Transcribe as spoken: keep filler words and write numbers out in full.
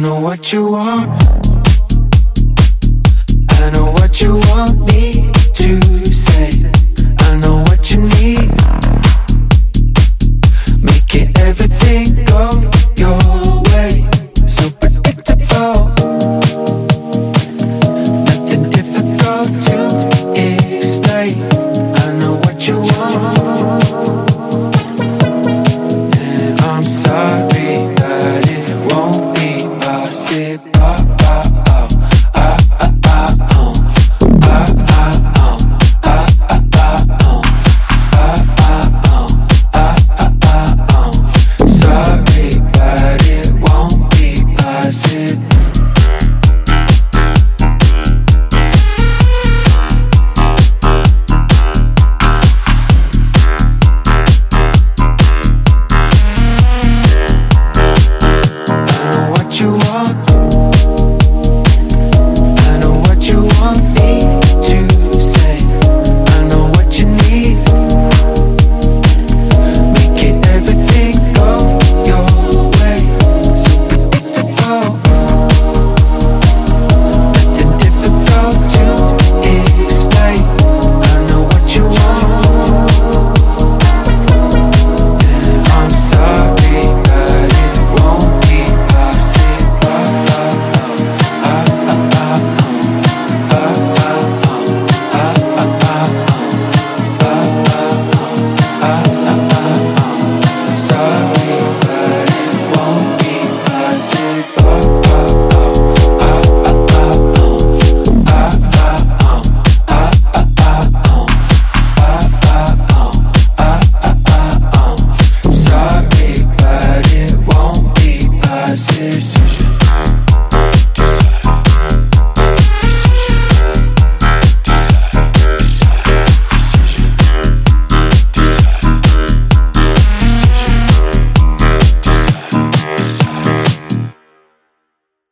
know what you want. I know what you want me to say. I know what you need. Making everything go your way. So predictable. Nothing difficult to explain. I know what you want. And I'm sorry, but it won't be possible. Decision.